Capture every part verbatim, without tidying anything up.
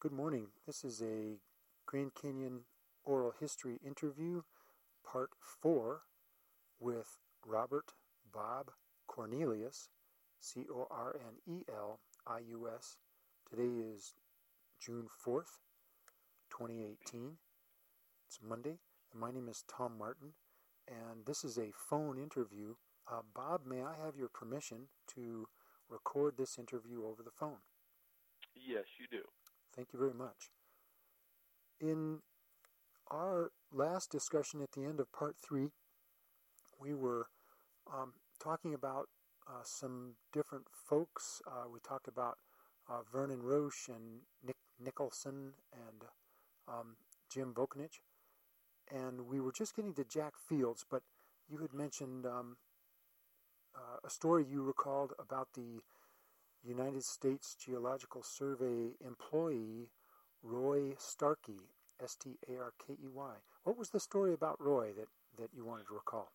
Good morning. This is a Grand Canyon oral history interview, part four, with Robert Bob Cornelius, C O R N E L I U S. Today is June fourth, twenty eighteen. It's Monday, and my name is Tom Martin, and this is a phone interview. Uh, Bob, may I have your permission to record this interview over the phone? Yes, you do. Thank you very much. In our last discussion at the end of part three, we were um, talking about uh, some different folks. Uh, we talked about uh, Vernon Roche and Nick Nicholson and um, Jim Vokenich. And we were just getting to Jack Fields, but you had mentioned um, uh, a story you recalled about the United States Geological Survey employee, Roy Starkey, S T A R K E Y. What was the story about Roy that, that you wanted to recall?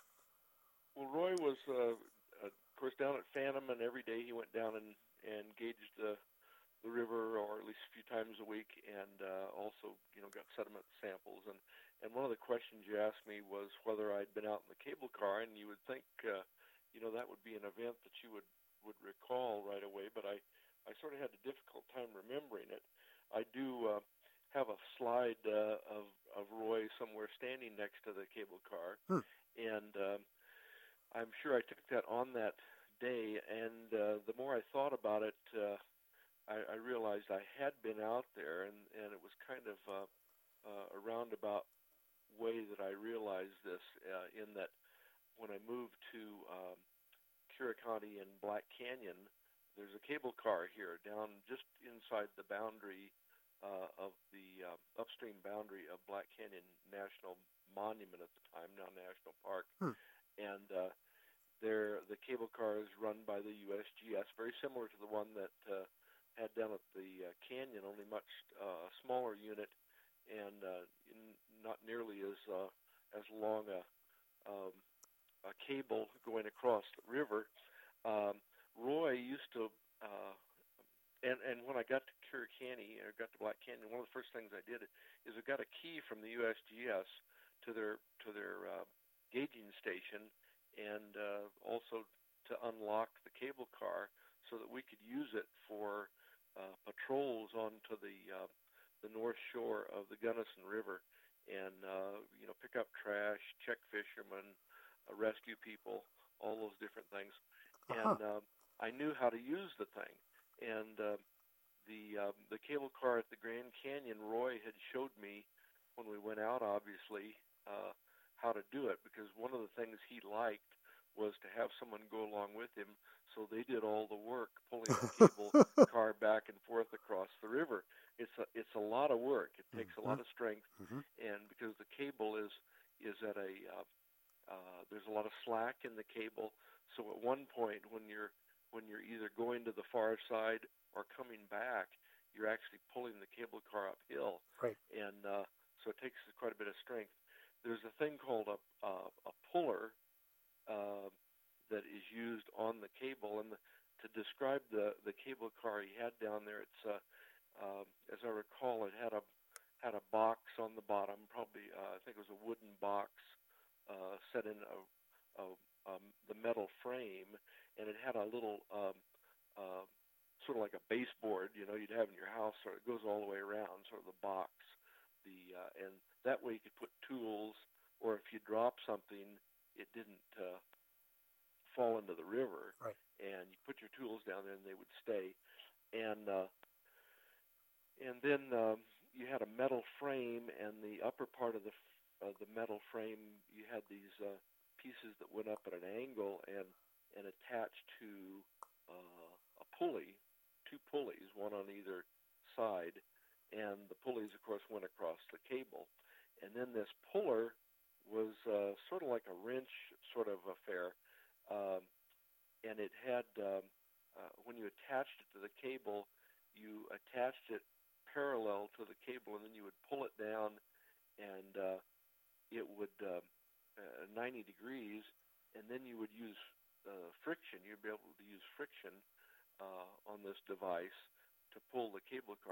Well, Roy was, uh, uh, of course, down at Phantom, and every day he went down and, and gauged the, the river, or at least a few times a week, and uh, also, you know, got sediment samples. And, and one of the questions you asked me was whether I'd been out in the cable car, and you would think, uh, you know, that would be an event that you would would recall right away, but I, I sort of had a difficult time remembering it. I do uh, have a slide uh, of, of Roy somewhere standing next to the cable car, Hmm. and um, I'm sure I took that on that day, and uh, the more I thought about it, uh, I, I realized I had been out there, and, and it was kind of uh, uh, a roundabout way that I realized this, uh, in that when I moved to um, County and Black Canyon, there's a cable car here down just inside the boundary uh, of the uh, upstream boundary of Black Canyon National Monument at the time, now National Park. Hmm. And uh, there, the cable car is run by the U S G S, very similar to the one that uh, had down at the uh, canyon, only much uh, smaller unit and uh, in, not nearly as uh, as long a um, a cable going across the river. Um, Roy used to, uh, and and when I got to Curricani, or got to Black Canyon, one of the first things I did is I got a key from the U S G S to their to their uh, gauging station, and uh, also to unlock the cable car so that we could use it for uh, patrols onto the uh, the north shore of the Gunnison River, and uh, you know, pick up trash, check fishermen, Uh, rescue people, all those different things. Uh-huh. And um, I knew how to use the thing. And uh, the um, the cable car at the Grand Canyon, Roy had showed me when we went out, obviously, uh, how to do it, because one of the things he liked was to have someone go along with him, so they did all the work, pulling the cable car back and forth across the river. It's a, it's a lot of work. It takes Mm-hmm. a lot of strength, Mm-hmm. and because the cable is, is at a... Uh, Uh, there's a lot of slack in the cable, so at one point when you're when you're either going to the far side or coming back, you're actually pulling the cable car uphill, Right. and uh, so it takes quite a bit of strength. There's a thing called a uh, a puller uh, that is used on the cable, and the, to describe the the cable car he had down there, it's uh, uh, as I recall, it had a had a box on the bottom, probably uh, I think it was a wooden box. Uh, set in a, a, um, the metal frame, and it had a little um, uh, sort of like a baseboard, you know, you'd have in your house, or it goes all the way around, sort of the box. The uh, and that way you could put tools, or if you drop something, it didn't uh, fall into the river. Right. And you put your tools down there, and they would stay. And uh, and then um, you had a metal frame, and the upper part of the Uh, the metal frame, you had these uh, pieces that went up at an angle and, and attached to uh, a pulley, two pulleys, one on either side, and the pulleys, of course, went across the cable. And then this puller was uh, sort of like a wrench sort of affair, um, and it had, um, uh, when you attached it to the cable, you attached it parallel to the cable, and then you would pull it down, and uh, it would uh, uh, ninety degrees, and then you would use uh, friction. You'd be able to use friction uh, on this device to pull the cable car,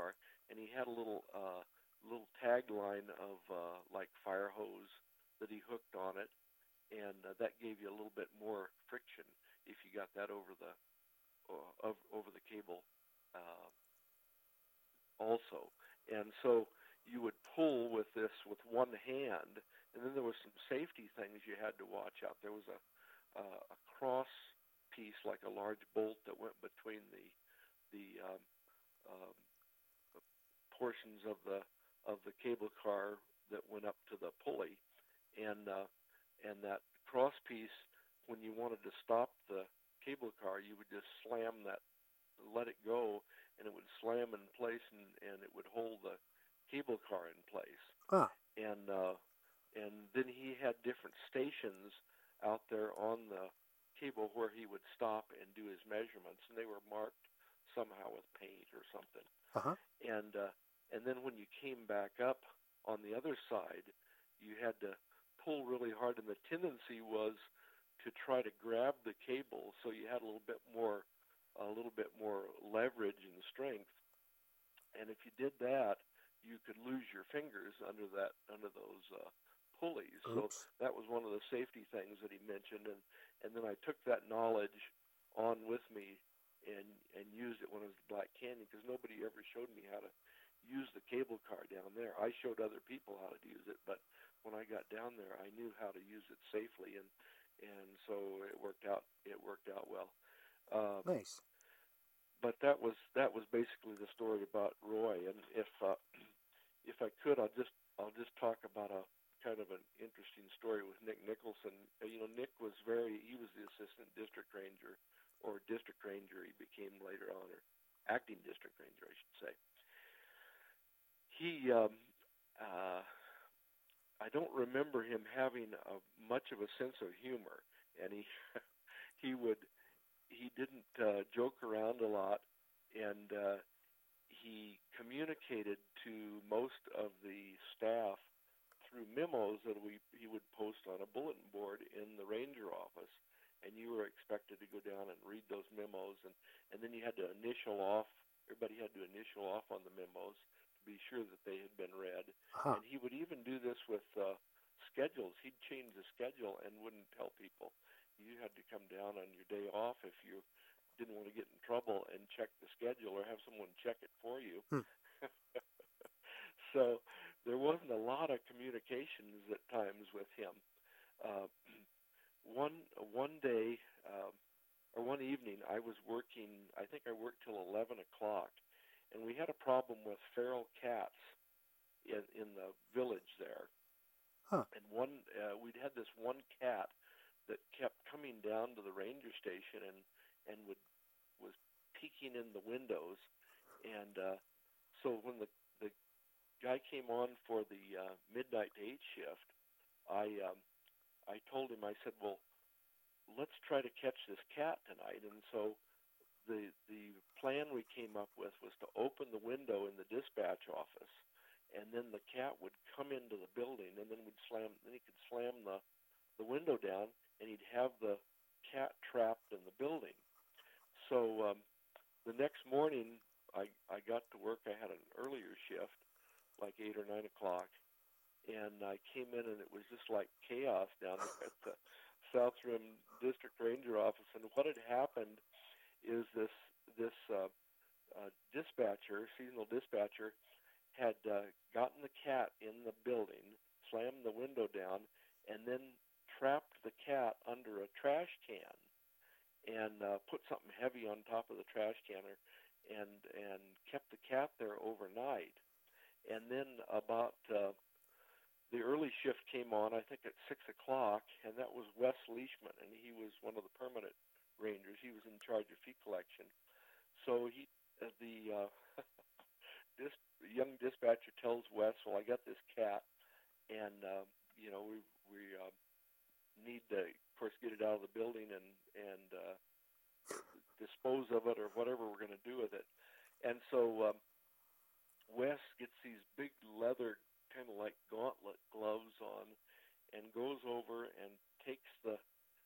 and he had a little uh, little tagline of uh, like fire hose that he hooked on it, and uh, that gave you a little bit more friction if you got that over the uh, over the cable uh, also. And so you would pull with this with one hand, and then there was some safety things you had to watch out. There was a uh, a cross piece, like a large bolt that went between the the um, um, portions of the of the cable car that went up to the pulley, and uh, and that cross piece, when you wanted to stop the cable car, you would just slam that, let it go, and it would slam in place, and, and it would hold the cable car in place. Ah. And uh, and then he had different stations out there on the cable where he would stop and do his measurements, and they were marked somehow with paint or something. Uh-huh. And uh, and then when you came back up on the other side, you had to pull really hard, and the tendency was to try to grab the cable, so you had a little bit more a little bit more leverage and strength. And if you did that, you could lose your fingers under that under those uh, pulleys. Oops. So that was one of the safety things that he mentioned, and and then I took that knowledge on with me and and used it when I was at Black Canyon, because nobody ever showed me how to use the cable car down there. I showed other people how to use it, but when I got down there, I knew how to use it safely, and and so it worked out. It worked out well. Um, nice. But that was that was basically the story about Roy. And if uh, if I could, I'll just I'll just talk about a kind of an interesting story with Nick Nicholson. You know, Nick was very he was the assistant district ranger, or district ranger he became later on, or acting district ranger, I should say. He um, uh, I don't remember him having a, much of a sense of humor, and he he would. He didn't uh, joke around a lot, and uh, he communicated to most of the staff through memos that we he would post on a bulletin board in the ranger office, and you were expected to go down and read those memos, and, and then you had to initial off, everybody had to initial off on the memos to be sure that they had been read. Uh-huh. And he would even do this with uh, schedules. He'd change the schedule and wouldn't tell people. You had to come down on your day off if you didn't want to get in trouble and check the schedule, or have someone check it for you. Hmm. So there wasn't a lot of communications at times with him. Uh, one one day, um, or one evening, I was working, I think I worked till eleven o'clock, and we had a problem with feral cats in, in the village there. Huh. And one, uh, we'd had this one cat that kept coming down to the ranger station and and would was peeking in the windows, and uh, so when the the guy came on for the uh, midnight to eight shift, I um, I told him, I said, well, let's try to catch this cat tonight. And so the the plan we came up with was to open the window in the dispatch office, and then the cat would come into the building, and then we'd slam then he could slam the the window down, and he'd have the cat trapped in the building. So um, the next morning, I I got to work. I had an earlier shift, like eight or nine o'clock, and I came in, and it was just like chaos down there at the South Rim District Ranger office. And what had happened is this this uh, uh, dispatcher, seasonal dispatcher, had uh, gotten the cat in the building, slammed the window down, and then trapped the cat under a trash can, and uh, put something heavy on top of the trash canner, and and kept the cat there overnight. And then about uh, the early shift came on, I think at six o'clock, and that was Wes Leishman, and he was one of the permanent rangers. He was in charge of fee collection. So he, uh, the uh, this young dispatcher tells Wes, "Well, I got this cat, and uh, you know we we." Uh, need to, of course, get it out of the building and and uh, dispose of it, or whatever we're going to do with it." And so um, Wes gets these big leather, kind of like gauntlet gloves on, and goes over and takes the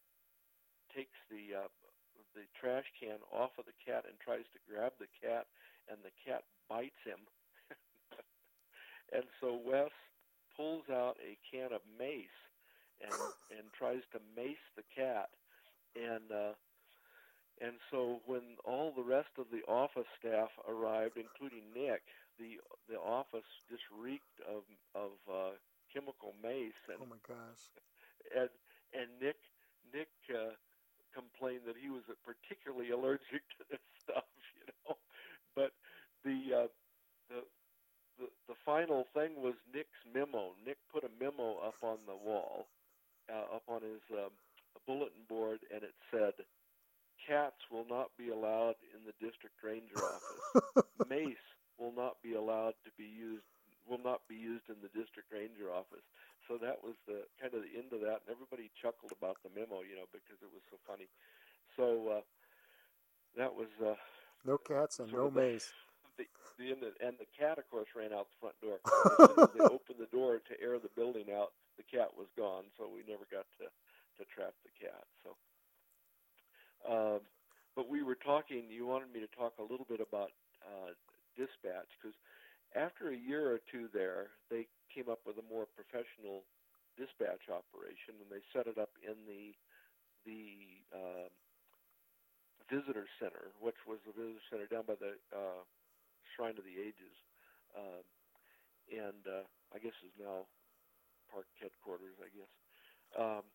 takes the uh, the trash can off of the cat and tries to grab the cat, and the cat bites him Wes pulls out a can of mace and and tries to mace the cat, and uh, and so when all the rest of the office staff arrived, including Nick, the the office just reeked of of uh, chemical mace, and Oh my gosh. and and Nick Nick uh, complained that he was particularly allergic to this stuff, you know. But the uh, the the the final thing was Nick's memo. Nick put a memo up on the wall, uh, up on his um, bulletin board, and it said, "Cats will not be allowed in the district ranger office. Mace will not be allowed to be used. Will not be used in the district ranger office." So that was the kind of the end of that, and everybody chuckled about the memo, you know, because it was so funny. So uh, that was uh, no cats and no the, mace. The, the end of, and the cat, of course, ran out the front door. As soon as they opened the door to air the building out, the cat was gone. So we never got to, to trap the cat. So, um, but we were talking. You wanted me to talk a little bit about uh, dispatch, because after a year or two there, they came up with a more professional dispatch operation, and they set it up in the the um, visitor center, which was the visitor center down by the uh, Shrine of the Ages, uh, and uh, I guess is now park headquarters, I guess. Um,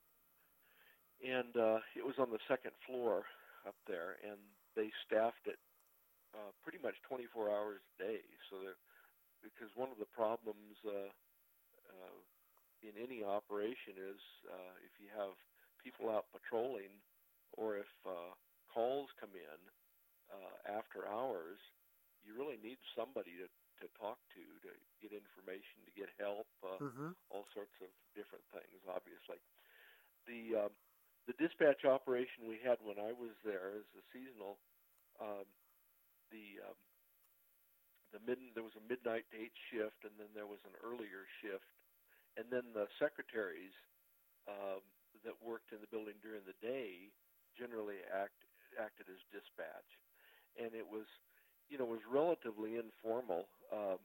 and uh, it was on the second floor up there, and they staffed it uh, pretty much twenty-four hours a day. So there, because one of the problems uh, uh, in any operation is uh, if you have people out patrolling, or if uh, calls come in uh, after hours, you really need somebody to, to talk to, to get information, to get help, uh, mm-hmm. all sorts of different things, obviously. The um, the dispatch operation we had when I was there as a seasonal, um, the um, the mid there was a midnight to eight shift, and then there was an earlier shift, and then the secretaries um, that worked in the building during the day generally act acted as dispatch, and it was, you know, was relatively informal. Um,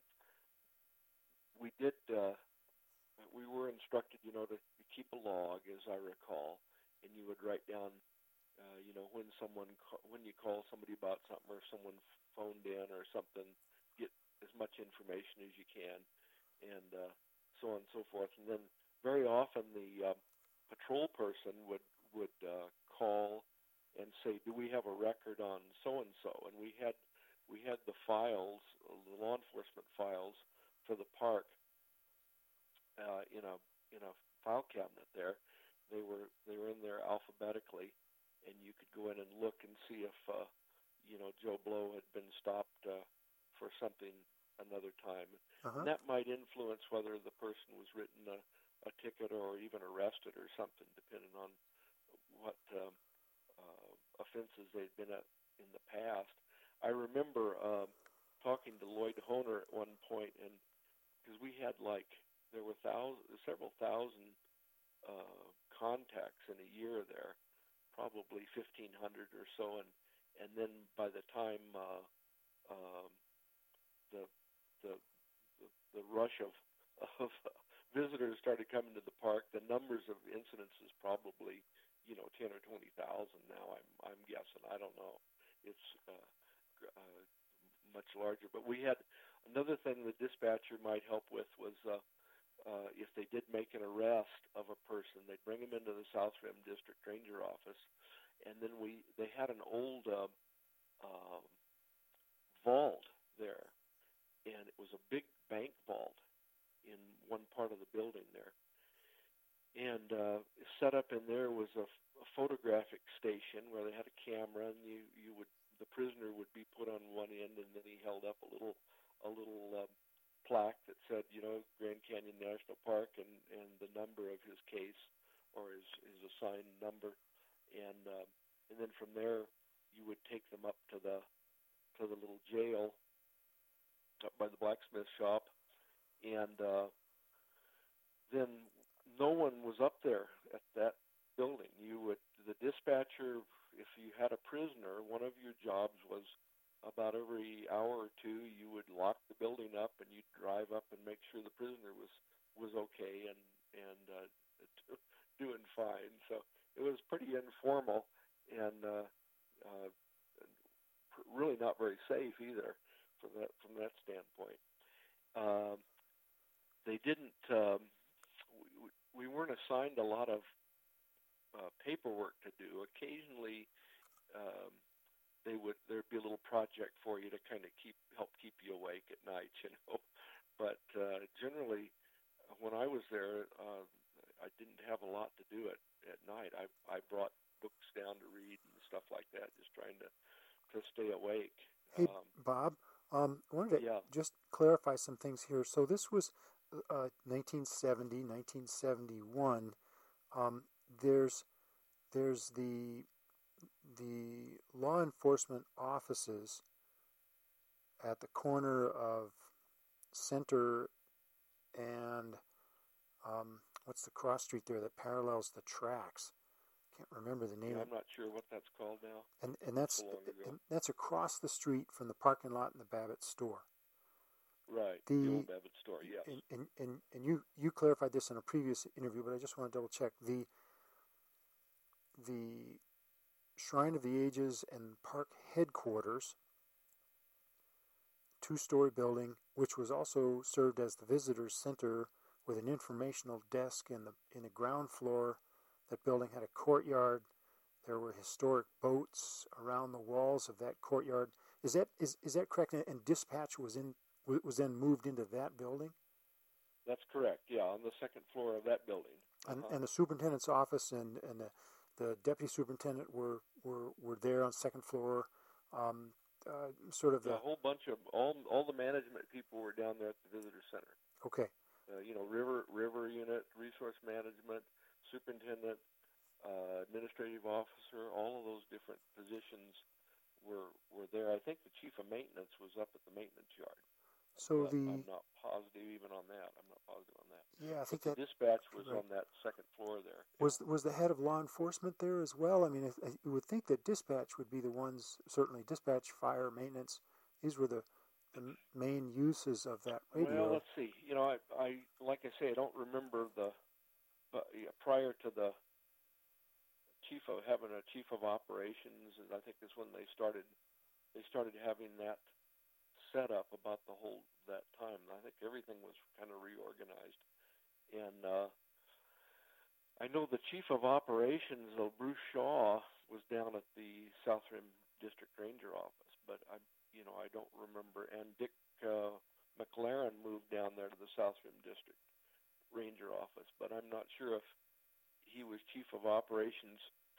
we did, uh, we were instructed, you know, to keep a log, as I recall, and you would write down, uh, you know, when someone, ca- when you call somebody about something, or someone phoned in or something, get as much information as you can, and uh, so on and so forth. And then very often the uh, patrol person would would uh, call and say, "Do we have a record on so and so?" And we had we had the files, the law enforcement files for the park, uh, in a in a file cabinet there. They were they were in there alphabetically, and you could go in and look and see if uh, you know Joe Blow had been stopped uh, for something another time, Uh-huh. and that might influence whether the person was written a, a ticket or even arrested or something, depending on what um, uh, offenses they'd been at in the past. I remember um, talking to Lloyd Honer at one point, and because we had like there were thousands, several thousand uh, contacts in a year there, probably fifteen hundred or so, and and then by the time uh, um, the, the the the rush of of visitors started coming to the park, the numbers of incidents is probably, you know, ten or twenty thousand now. I'm I'm guessing. I don't know. It's uh, uh, much larger. But we had another thing the dispatcher might help with was uh, uh, if they did make an arrest of a person, they'd bring him into the South Rim District Ranger office, and then we they had an old uh, uh, vault there, and it was a big bank vault in one part of the building there. And uh, set up in there was a, a photographic station where they had a camera, and you, you would the prisoner would be put on one end, and then he held up a little a little uh, plaque that said, you know, Grand Canyon National Park, and, and the number of his case or his, his assigned number, and uh, and then from there you would take them up to the to the little jail up by the blacksmith shop, and uh, then no one was up there at that building. You would, the dispatcher, if you had a prisoner, one of your jobs was about every hour or two, you would lock the building up and you'd drive up and make sure the prisoner was was okay and and uh, doing fine. So it was pretty informal and uh, uh, really not very safe either from that from that standpoint. Um, they didn't. Um, we, we weren't assigned a lot of uh, paperwork to do. Occasionally, um, they would there'd be a little project for you to kind of keep help keep you awake at night, you know. But uh, generally, when I was there, uh, I didn't have a lot to do at, at night. I I brought books down to read and stuff like that, just trying to, to stay awake. Hey, Um, Bob, um, I wanted to yeah. just clarify some things here. So this was uh, nineteen seventy, nineteen seventy-one. Um, there's there's the the law enforcement offices at the corner of Center and um, what's the cross street there that parallels the tracks? Can't remember the name. Yeah, I'm not sure what that's called now. And and that's So long ago. and that's across the street from the parking lot in the Babbitt store. Right, The, the old Babbitt store, yes. And, and, and, and you, you clarified this in a previous interview, but I just want to double check. The the Shrine of the Ages and park headquarters, two-story building, which was also served as the visitor's center with an informational desk in the in the ground floor. That building had a courtyard. There were historic boats around the walls of that courtyard. Is that is, is that correct? And dispatch was in was then moved into that building? That's correct, yeah, on the second floor of that building. And, Uh-huh. and the superintendent's office and, and the, the deputy superintendent were, were, were there on the second floor. Um, uh, sort of the... Yeah, a whole bunch of, all all the management people were down there at the visitor center. Okay. Uh, you know, river river unit, resource management, superintendent, uh, administrative officer, all of those different positions were were there. I think the chief of maintenance was up at the maintenance yard. So but the... I'm not positive even on that. I'm not positive on that. Yeah, I think but that... the dispatch was right. on that second floor there. Was was the head of law enforcement there as well? I mean, I, I would think that dispatch would be the ones, certainly dispatch, fire, maintenance. These were the, the main uses of that radio. Well, let's see. You know, I, I like I say, I don't remember the, but yeah, prior to the chief of having a chief of operations, and I think is when they started, they started having that set up about the whole that time. I think everything was kind of reorganized, and uh, I know the chief of operations, though, Bruce Shaw, was down at the South Rim District Ranger office, but I, you know, I don't remember. And Dick uh, McLaren moved down there to the South Rim District Ranger office, but I'm not sure if he was chief of operations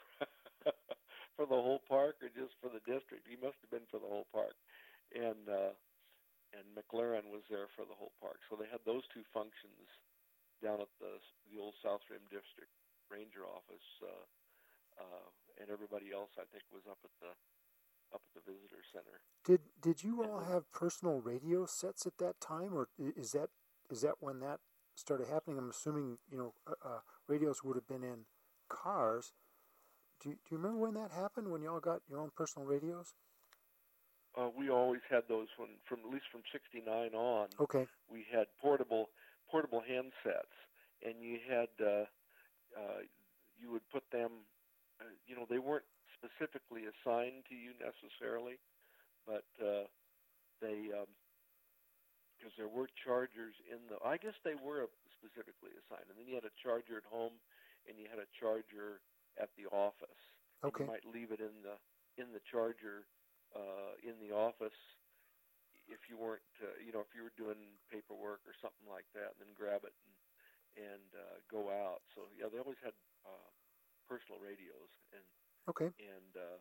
for the whole park or just for the district. He must have been for the whole park, and uh, and McLaren was there for the whole park. So they had those two functions down at the the old South Rim District Ranger office, uh, uh, and everybody else I think was up at the up at the visitor center. Did did you all have personal radio sets at that time, or is that is that when that started happening? I'm assuming you know uh, uh, radios would have been in cars. Do you, do you remember when that happened? When you all got your own personal radios? Uh, we always had those when, from at least from sixty-nine on. Okay. We had portable portable handsets, and you had uh, uh, you would put them. Uh, you know, they weren't specifically assigned to you necessarily, but uh, they because um, there were chargers in the. I guess they were specifically assigned, and then you had a charger at home, and you had a charger at the office. Okay. And you might leave it in the in the charger. Uh, in the office, if you weren't, uh, you know, if you were doing paperwork or something like that, and then grab it and and uh, go out. So yeah, they always had uh, personal radios, and okay, and uh,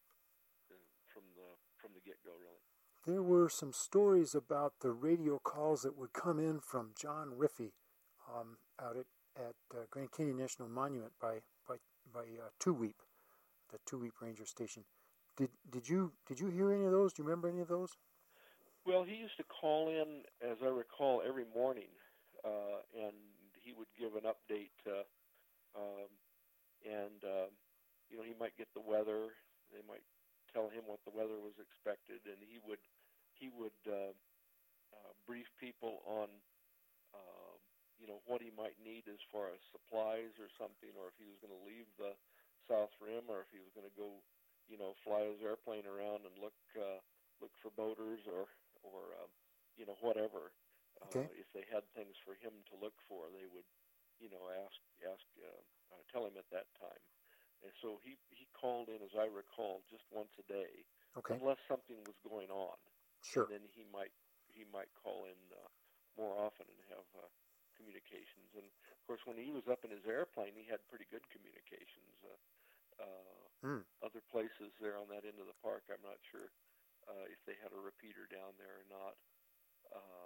from the from the get go, really. There were some stories about the radio calls that would come in from John Riffey um, out at at uh, Grand Canyon National Monument by by by uh, Two Weep, the Two Weep Ranger Station. Did did you did you hear any of those? Do you remember any of those? Well, he used to call in, as I recall, every morning, uh, and he would give an update. Uh, um, and uh, you know, he might get the weather. They might tell him what the weather was expected, and he would he would uh, uh, brief people on uh, you know what he might need as far as supplies or something, or if he was going to leave the South Rim, or if he was going to go you know fly his airplane around and look uh, look for boaters or or um, you know whatever. Okay. Uh, if they had things for him to look for, they would, you know, ask ask uh, uh, tell him at that time. And so he, he called in, as I recall, just once a day, Okay. unless something was going on. Sure. And then he might he might call in uh, more often and have uh, communications. And of course, when he was up in his airplane, he had pretty good communications. Uh, uh, mm. Other places there on that end of the park, I'm not sure uh, if they had a repeater down there or not. Um,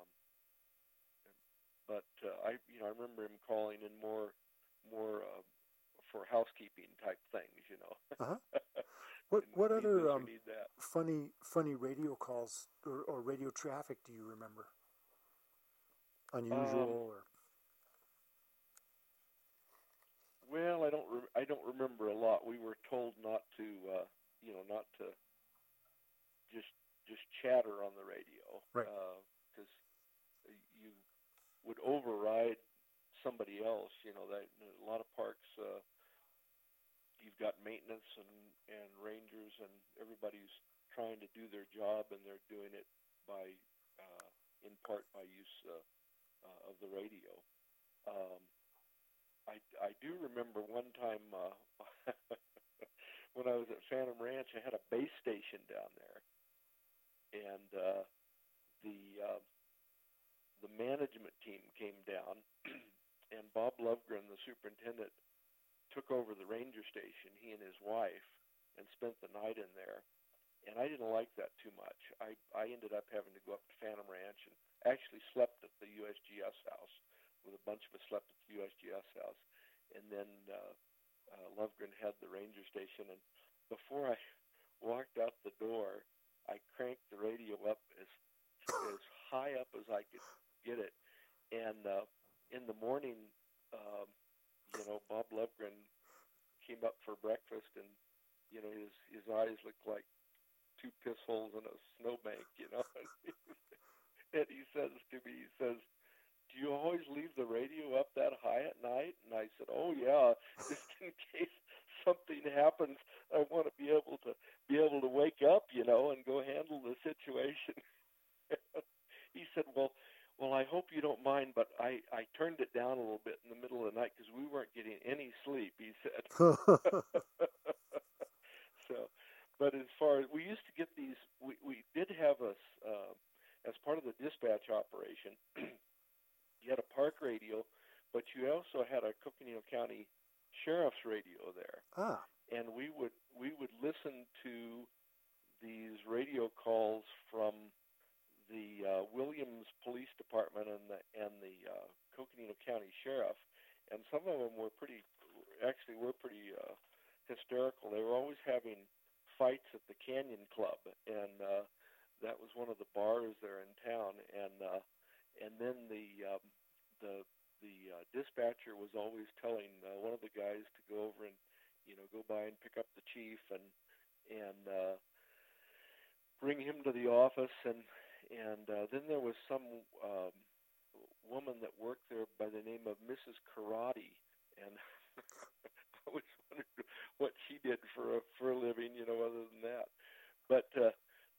But uh, I, you know, I remember him calling in more, more uh, for housekeeping type things, you know. Uh-huh. What what need other this or um, need that. funny funny radio calls or, or radio traffic do you remember? Unusual Um, or? Well, I don't, re- I don't remember a lot. We were told not to, uh, you know, not to just just chatter on the radio, Right? Because uh, you would override somebody else. You know, that in a lot of parks, uh, you've got maintenance and, and rangers, and everybody's trying to do their job, and they're doing it by, uh, in part by use uh, uh, of the radio. Um, I, I do remember one time uh, when I was at Phantom Ranch, I had a base station down there, and uh, the uh, the management team came down, and Bob Lovegren, the superintendent, took over the ranger station, he and his wife, and spent the night in there. And I didn't like that too much. I, I ended up having to go up to Phantom Ranch and actually slept at the U S G S house. With a bunch of us slept at the U S G S house. And then uh, uh, Lovegren had the ranger station. And before I walked out the door, I cranked the radio up as as high up as I could get it. And uh, in the morning, um, you know, Bob Lovegren came up for breakfast, and you know, his his eyes looked like two piss holes in a snowbank, you know. And he says to me, he says, "Do you always leave the radio up that high at night?" And I said, "Oh yeah, just in case something happens, I want to be able to be able to wake up, you know, and go handle the situation." He said, "Well, well, I hope you don't mind, but I, I turned it down a little bit in the middle of the night because we weren't getting any sleep," he said. So, but as far as, we used to get these, we, we did have us, uh, as part of the dispatch operation, you had a park radio, but you also had a Coconino County Sheriff's radio there. Ah. And we would, we would listen to these radio calls from the uh, Williams Police Department and the and the uh, Coconino County Sheriff, and some of them were pretty, actually were pretty uh, hysterical. They were always having fights at the Canyon Club, and uh, that was one of the bars there in town. And uh, and then the um, the the uh, dispatcher was always telling uh, one of the guys to go over and you know go by and pick up the chief and and uh, bring him to the office. And And uh, then there was some um, woman that worked there by the name of Missus Karate, and I was wondering what she did for a, for a living, you know, other than that. But uh,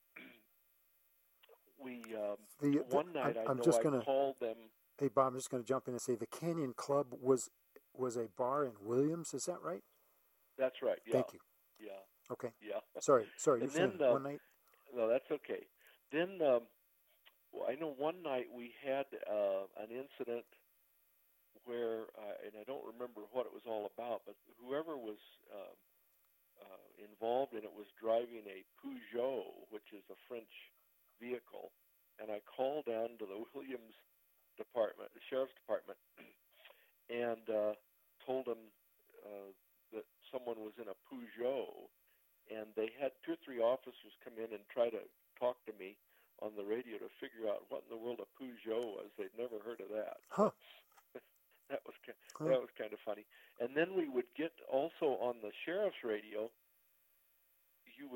we um, the, the, one night I'm, I I'm know just I gonna, called them. Hey Bob, I'm just going to jump in and say the Canyon Club was was a bar in Williams. Is that right? That's right. Yeah. Thank you. Yeah. Okay. Yeah. Sorry. Sorry. You're And then saying uh, one night. No, that's okay. Then. Um, Well, I know one night we had uh, an incident where, uh, and I don't remember what it was all about, but whoever was uh, uh, involved in it was driving a Peugeot, which is a French vehicle, and I called down to the Williams Department, the Sheriff's Department, and uh, told them uh, that someone was in a Peugeot, and they had two or three officers come in and try to talk to me on the radio to figure out what in the world a Peugeot was. They'd never heard of that. Huh. that was huh. that was kind of funny. And then we would get also on the sheriff's radio. You would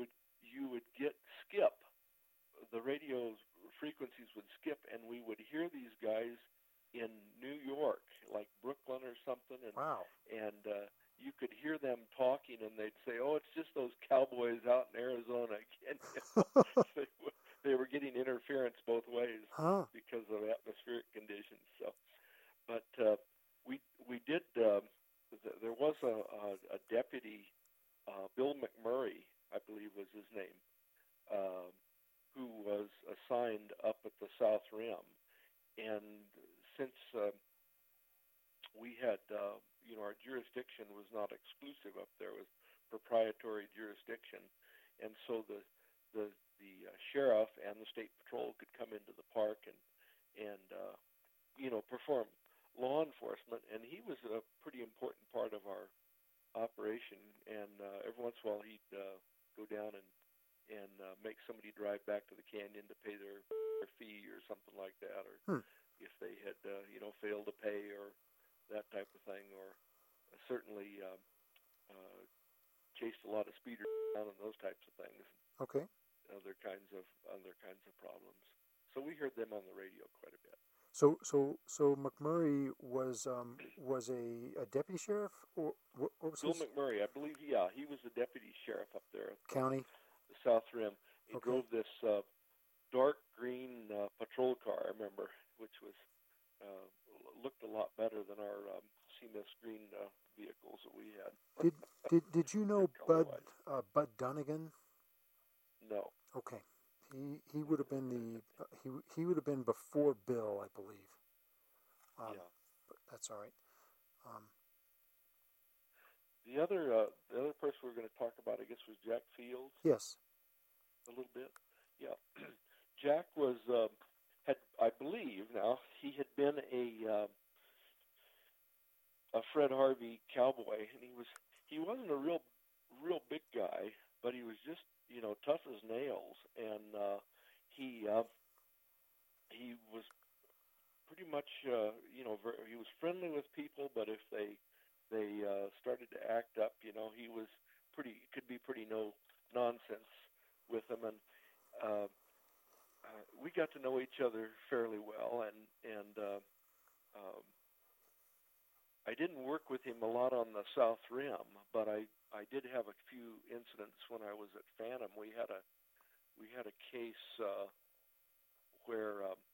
you would get skip. The radio frequencies would skip, and we would hear these guys in New York, like Brooklyn or something, and Wow. and uh, you could hear them talking, and they'd say, "Oh, it's just those cowboys out in Arizona again." You know? they, were, they were getting interference both ways Huh. because of atmospheric conditions. So, but uh, we we did. Uh, th- there was a, a, a deputy, uh, Bill McMurray, I believe was his name. Um, who was assigned up at the South Rim. And since uh, we had, uh, you know, our jurisdiction was not exclusive up there, it was proprietary jurisdiction. And so the the, the uh, sheriff and the state patrol could come into the park and, and uh, you know, perform law enforcement. And he was a pretty important part of our operation. And uh, every once in a while he'd uh, go down and and uh, make somebody drive back to the canyon to pay their, their fee or something like that, or Hmm. if they had, uh, you know, failed to pay or that type of thing, or uh, certainly uh, uh, chased a lot of speeders down and those types of things, Okay. other kinds of other kinds of problems. So we heard them on the radio quite a bit. So so so McMurray was um, was a, a deputy sheriff, or what, what was Bill his McMurray, I believe, yeah, he was the deputy sheriff up there at the, county? the South Rim. He Okay. drove this uh, dark green uh, patrol car, I remember, which was uh, looked a lot better than our um, C M S green uh, vehicles that we had. Did did did you know Bud Color-wise. uh, Bud Dunnigan? No. Okay, he he would have been the uh, he he would have been before Bill, I believe. Um, Yeah. But that's all right. Um, The other uh, the other person we were going to talk about, I guess, was Jack Fields yes. a little bit. Yeah. Jack was uh, had I believe now he had been a uh, a Fred Harvey cowboy, and he was he wasn't a real real big guy, but he was just you know tough as nails, and uh, he uh, he was pretty much uh, you know ver- he was friendly with people, but if they they uh, started to act up, you know he was pretty could be pretty no nonsense with them, and uh, uh, we got to know each other fairly well, and and uh, um, I didn't work with him a lot on the South Rim, but I, I did have a few incidents when I was at Phantom. We had a we had a case uh, where um,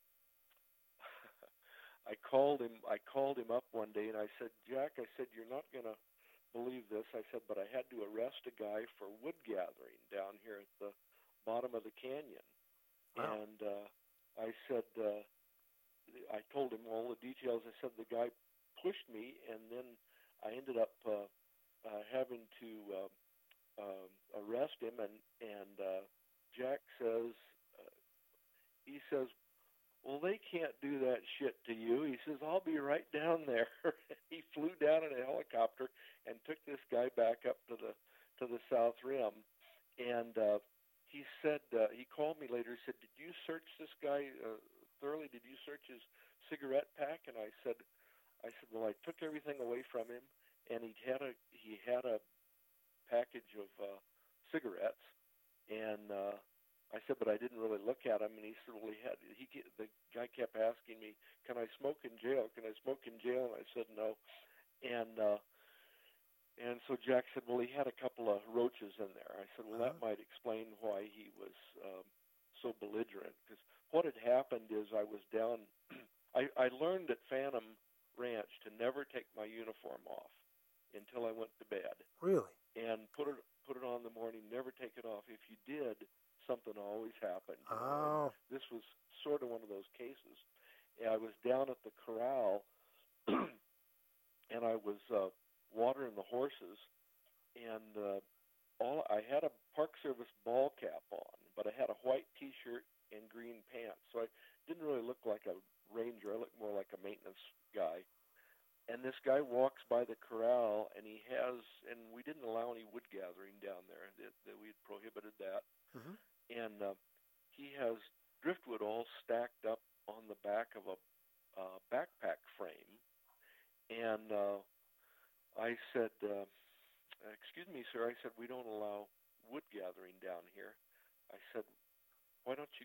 I called him I called him up one day and I said, Jack, I said, you're not gonna believe this. I said, but I had to arrest a guy for wood gathering down here at the bottom of the canyon. Wow. And uh, I said, uh, I told him all the details. I said the guy pushed me, and then I ended up uh, uh, having to uh, uh, arrest him. And and uh, Jack says, uh, he says, well, they can't do that shit to you. He says, I'll be right down there. He flew down in a helicopter and took this guy back up to the to the South Rim, and uh, he said uh, he called me later. He said, did you search this guy uh, thoroughly? Did you search his cigarette pack? And I said, I said, well, I took everything away from him, and he had a he had a package of uh, cigarettes, and uh, I said, but I didn't really look at him. And he said, well, he had he the guy kept asking me, can I smoke in jail? Can I smoke in jail? And I said no, and uh, and so Jack said, well, he had a couple of roaches in there. I said, well, that Uh-huh. might explain why he was um, so belligerent. Because what had happened is I was down. I, I learned at Phantom Ranch to never take my uniform off until I went to bed, Really? and put it put it on in the morning. Never take it off. If you did, something always happened. You know? Oh. And this was sort of one of those cases. And I was down at the corral, and I was uh, watering the horses, and uh, all I had a Park Service ball cap on, but I had a white T-shirt and green pants, so I didn't really look like a ranger. I looked more like a maintenance guy. And this guy walks by the corral, and he has, and we didn't allow any wood gathering down there. That, that we had prohibited that. Mm-hmm. And uh, he has driftwood all stacked up on the back of a uh, backpack frame. And uh, I said, uh, excuse me, sir, I said, we don't allow wood gathering down here.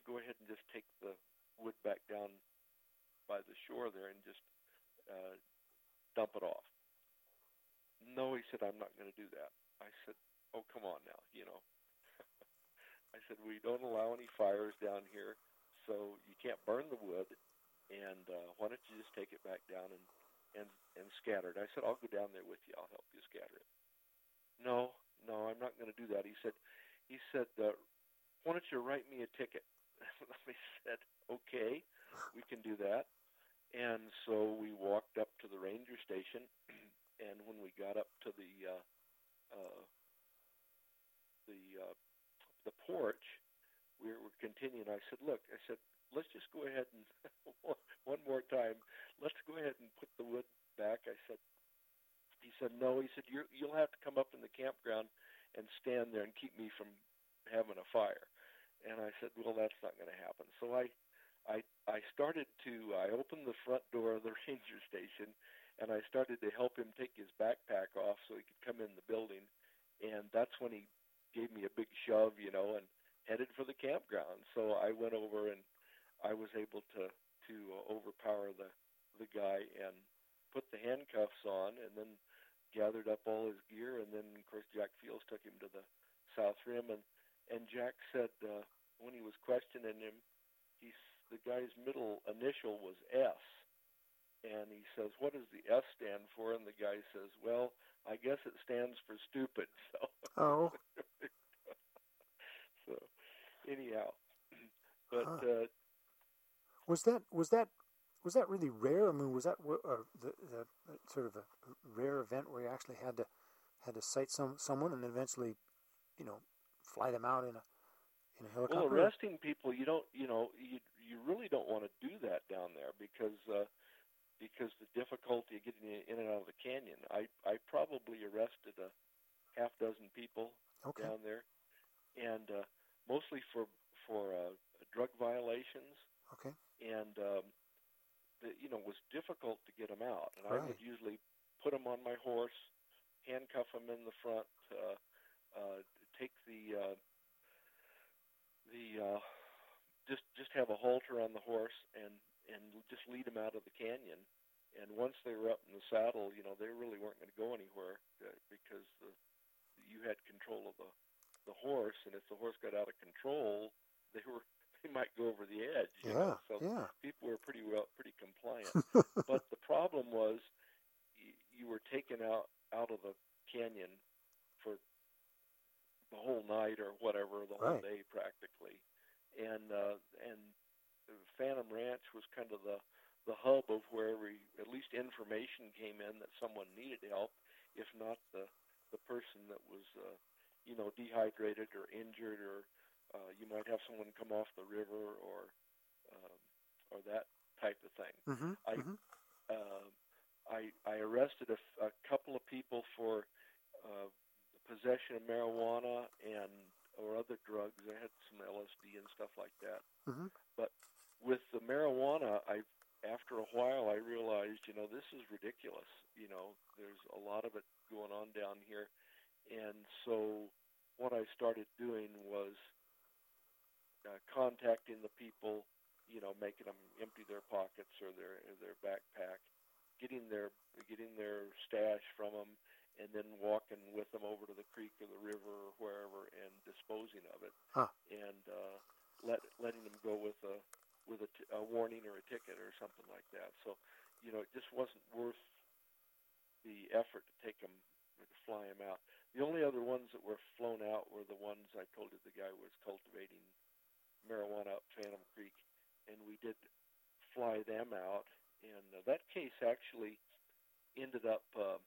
you go ahead and just take the wood back down by the shore there and just uh, dump it off. No, he said, I'm not going to do that. I said, oh, come on now, you know. I said, we don't allow any fires down here, so you can't burn the wood, and uh, why don't you just take it back down and, and, and scatter it? I said, I'll go down there with you. I'll help you scatter it. No, no, I'm not going to do that. He said, he said, uh, why don't you write me a ticket? I said, okay, we can do that. And so we walked up to the ranger station, and when we got up to the uh, uh, the uh, the porch, we were continuing. I said, look, I said, let's just go ahead and one more time. Let's go ahead and put the wood back. I said, he said, no. He said, You're, you'll have to come up in the campground and stand there and keep me from having a fire. And I said, well, that's not going to happen. So I, I, I started to, I opened the front door of the ranger station, and I started to help him take his backpack off so he could come in the building. And that's when he gave me a big shove, you know, and headed for the campground. So I went over, and I was able to, to uh, overpower the, the guy and put the handcuffs on, and then gathered up all his gear. And then, of course, Jack Fields took him to the South Rim, and And Jack said uh, when he was questioning him, he's, the guy's middle initial was S. And he says, what does the S stand for? And the guy says, well, I guess it stands for stupid. So, oh. so anyhow, but huh. uh, was that was that was that really rare? I mean, was that uh, the, the sort of a rare event where you actually had to had to sight some someone and eventually, you know, fly them out in a in a helicopter? Well, arresting people, you don't, you know, you you really don't want to do that down there because uh, because the difficulty of getting in and out of the canyon. I I probably arrested a half dozen people okay. down there, and uh, mostly for for uh, drug violations. Okay. And um, the, you know, it was difficult to get them out, and right. I would usually put them on my horse, handcuff them in the front. Uh, uh, take the uh, the uh, just just have a halter on the horse and, and just lead them out of the canyon. And once they were up in the saddle, you know, they really weren't going to go anywhere uh, because the, you had control of the, the horse, and if the horse got out of control, they were they might go over the edge. You yeah, know? So yeah. people were pretty well pretty compliant. But the problem was y- you were taken out out of the canyon for the whole night or whatever, the whole right. day practically, and uh, and Phantom Ranch was kind of the the hub of where every, at least information came in that someone needed help, if not the the person that was uh, you know dehydrated or injured, or uh, you might have someone come off the river or um, or that type of thing. Mm-hmm. I, mm-hmm. uh, I I arrested a, a couple of people for uh, possession of marijuana and or other drugs. I had some L S D and stuff like that. Mm-hmm. But with the marijuana, I after a while I realized, you know, this is ridiculous. You know, there's a lot of it going on down here, and so what I started doing was uh, contacting the people, you know, making them empty their pockets or their or their backpack, getting their getting their stash from them, and then walking with them over to the creek or the river or wherever and disposing of it, huh. and uh, let letting them go with a with a, t- a warning or a ticket or something like that. So, you know, it just wasn't worth the effort to take them, to fly them out. The only other ones that were flown out were the ones I told you the guy was cultivating marijuana up Phantom Creek, and we did fly them out. And uh, that case actually ended up uh,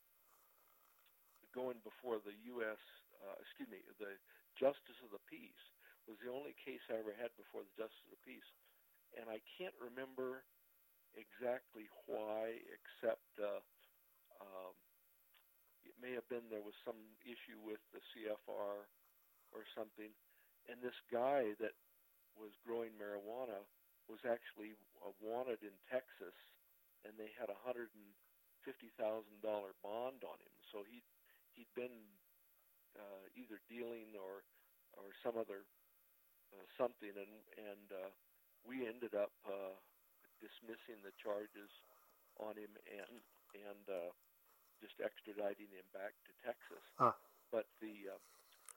going before the U S, uh, excuse me, the Justice of the Peace. Was the only case I ever had before the Justice of the Peace. And I can't remember exactly why, except uh, um, it may have been there was some issue with the C F R or something. And this guy that was growing marijuana was actually uh, wanted in Texas, and they had a one hundred fifty thousand dollars bond on him. So he he'd been uh, either dealing or or some other uh, something, and and uh, we ended up uh, dismissing the charges on him and and uh, just extraditing him back to Texas. Ah. But the uh,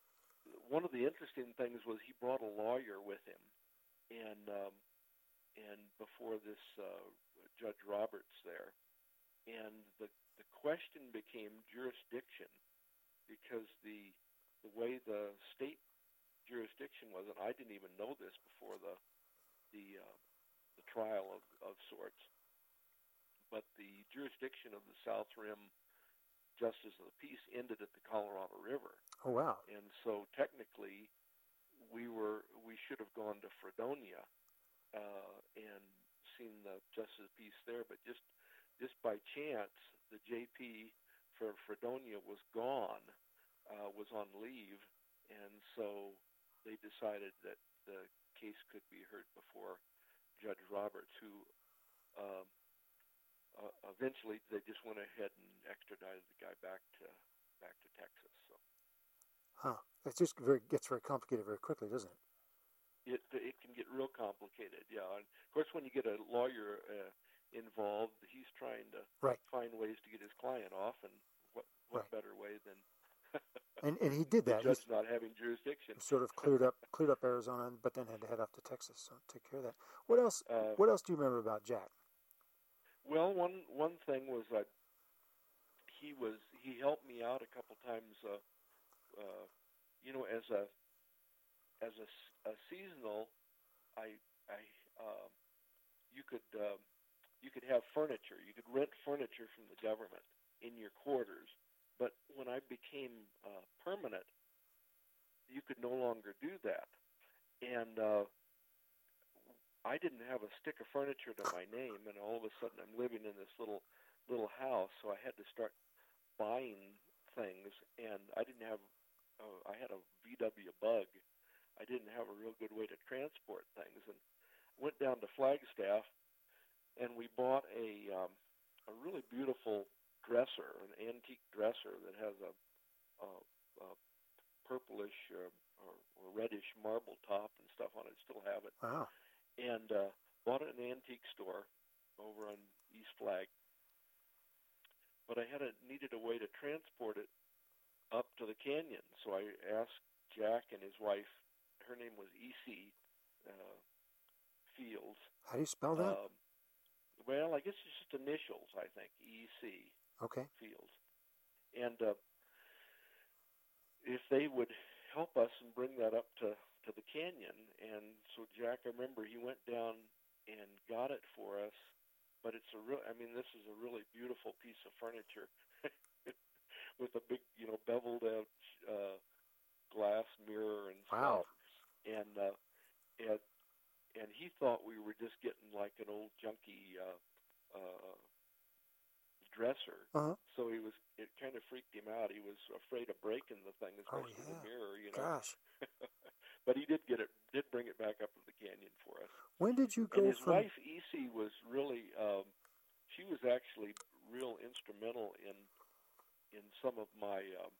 one of the interesting things was he brought a lawyer with him, and um, and before this uh, Judge Roberts there, and the the question became jurisdiction, because the the way the state jurisdiction was, and I didn't even know this before the the uh, the trial of, of sorts, but the jurisdiction of the South Rim Justice of the Peace ended at the Colorado River. Oh, wow. And so technically, we were we should have gone to Fredonia uh, and seen the Justice of the Peace there, but just just by chance, the J P for Fredonia was gone, uh, was on leave, and so they decided that the case could be heard before Judge Roberts, who um, uh, eventually they just went ahead and extradited the guy back to back to Texas. So. Huh. It just very gets very complicated very quickly, doesn't it? It it can get real complicated, yeah. And of course, when you get a lawyer uh, involved, he's trying to right. find ways to get his client off, and what what right. better way than and and he did that. The judge He's not having jurisdiction. Sort of cleared up cleared up Arizona, but then had to head off to Texas. So take care of that. What else? Uh, what else do you remember about Jack? Well, one one thing was that he was he helped me out a couple times. Uh, uh, you know, as a as a, a seasonal, I I uh, you could uh, you could have furniture. You could rent furniture from the government in your quarters. But when I became uh, permanent, you could no longer do that. And uh, I didn't have a stick of furniture to my name, and all of a sudden I'm living in this little little house, so I had to start buying things, and I didn't have. Uh, I had a V W Bug. I didn't have a real good way to transport things, and went down to Flagstaff, and we bought a um, a really beautiful dresser, an antique dresser that has a, a, a purplish or, or, or reddish marble top and stuff on it. Still have it. Wow. And uh, bought it at an antique store over on East Flag. But I had a, needed a way to transport it up to the canyon. So I asked Jack and his wife, her name was E C uh, Fields. How do you spell that? Um, well, I guess it's just initials, I think, E C Okay. Fields. And uh, if they would help us and bring that up to, to the canyon. And so Jack, I remember he went down and got it for us. But it's a real, I mean, this is a really beautiful piece of furniture with a big, you know, beveled out uh, glass mirror and wow. stuff. And, uh, and, and he thought we were just getting like an old junky uh, uh, dresser. Uh-huh. So he was, it kind of freaked him out. He was afraid of breaking the thing, especially oh, yeah. the mirror, you know. Gosh. But he did get it, did bring it back up to the canyon for us. When did you go and his from... wife, E C, was really, um, she was actually real instrumental in in some of my, um,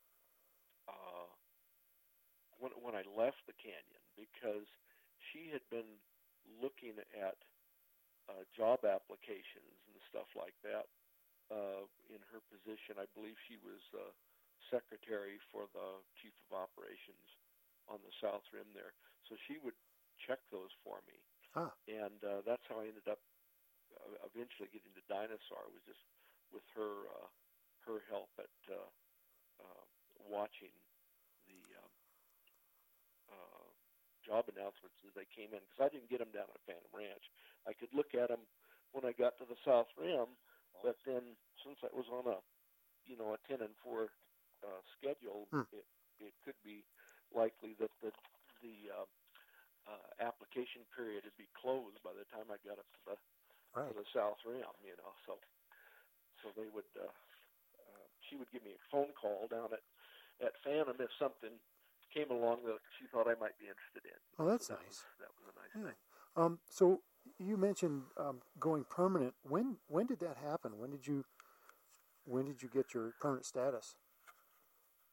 uh, when, when I left the canyon, because she had been looking at uh, job applications and stuff like that uh, in her position. I believe she was uh, secretary for the chief of operations on the South Rim there. So she would check those for me. Ah. And uh, that's how I ended up uh, eventually getting to Dinosaur, was just with her uh, her help at uh, uh, watching the um, uh, job announcements as they came in, because I didn't get them down at Phantom Ranch. I could look at them when I got to the South Rim, but then since I was on a, you know, a ten and four uh, schedule, hmm. it it could be likely that the the uh, uh, application period would be closed by the time I got up to the right. to the South Rim, you know. So so they would uh, uh, she would give me a phone call down at at Phantom if something came along that she thought I might be interested in. Oh, that's so that nice. Was, that was a nice yeah. thing. Um, so you mentioned um, going permanent. When when did that happen? When did you when did you get your permanent status?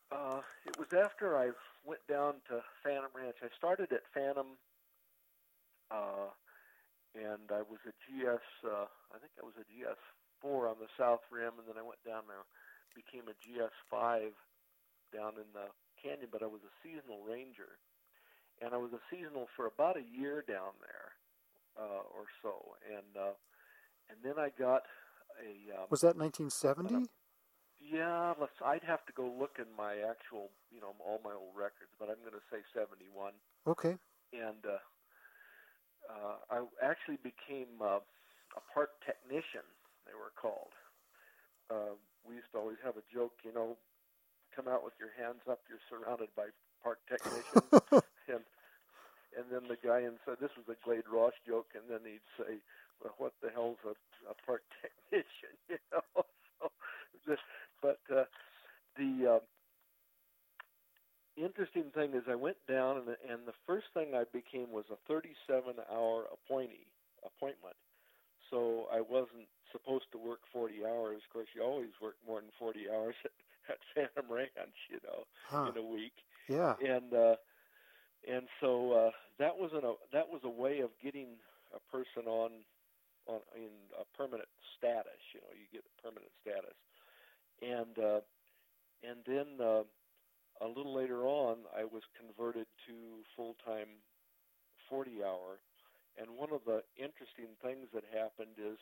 Uh, it was after I went down to Phantom Ranch. I started at Phantom, uh, and I was a G S. Uh, I think I was a G S four on the South Rim, and then I went down there, became a G S five down in the canyon. But I was a seasonal ranger, and I was a seasonal for about a year down there, uh, or so, and uh, and then I got a. Um, Was that nineteen seventy? Yeah, let's. I'd have to go look in my actual, you know, all my old records, but I'm going to say seventy-one. Okay. And uh, uh, I actually became uh, a park technician. They were called. Uh, we used to always have a joke, you know, come out with your hands up. You're surrounded by park technicians, and and then the guy inside. This was a Glade Ross joke, and then he'd say, "Well, what the hell's a, a park technician?" You know. So, this, but uh, the uh, interesting thing is, I went down, and the, and the first thing I became was a thirty-seven hour appointee appointment. So I wasn't supposed to work forty hours. Of course, you always work more than forty hours at, at Phantom Ranch, you know, huh. in a week. Yeah. And uh, and so uh, that was an, a that was a way of getting a person on on in a permanent status. You know, you get permanent status. And uh, and then uh, a little later on, I was converted to full-time forty-hour. And one of the interesting things that happened is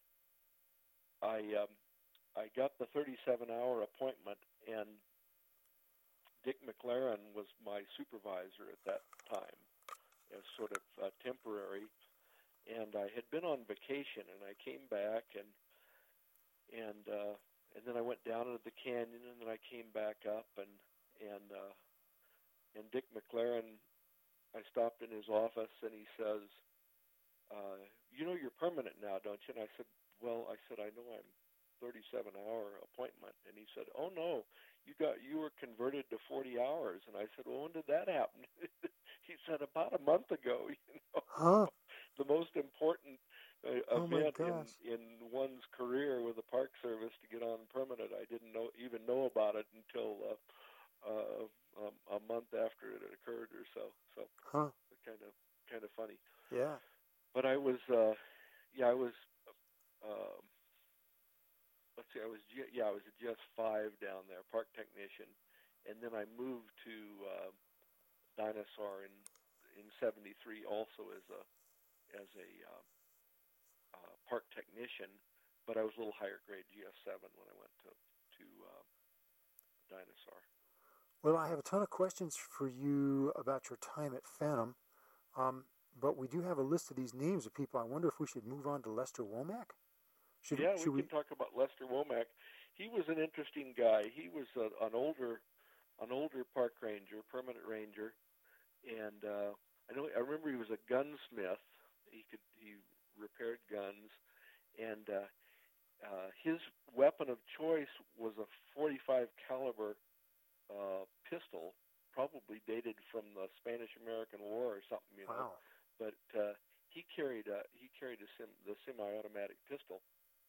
I um, I got the thirty-seven hour appointment, and Dick McLaren was my supervisor at that time, as sort of uh, temporary. And I had been on vacation, and I came back, and and uh, and then I went down into the canyon, and then I came back up, and and uh, and Dick McLaren, I stopped in his office, and he says, uh, "You know you're permanent now, don't you?" And I said, "Well," I said, "I know I'm thirty-seven hour appointment." And he said, "Oh no, you got you were converted to forty hours." And I said, "Well, when did that happen?" He said, "About a month ago." You know, huh. the most important uh, Oh my event in, gosh. in one's career with the Park Service to get on permanent. I didn't know even know about it until uh, uh, um, a month after it had occurred or so. So Huh. kind of kind of funny. Yeah. But I was, uh, yeah, I was. Um, let's see, I was G- yeah, I was a G S five down there, park technician, and then I moved to uh, Dinosaur in in seventy-three, also as a as a uh, uh, park technician, but I was a little higher grade, G S seven, when I went to to uh, Dinosaur. Well, I have a ton of questions for you about your time at Phantom, um, but we do have a list of these names of people. I wonder if we should move on to Lester Womack. Should Yeah, should we we? can talk about Lester Womack. He was an interesting guy. He was a, an older an older park ranger, permanent ranger, and uh, I know I remember he was a gunsmith. He could he repaired guns, and uh, uh, his weapon of choice was a forty-five caliber uh, pistol, probably dated from the Spanish-American War or something, you know. Wow. But uh, he carried a he carried a sim, the semi-automatic pistol,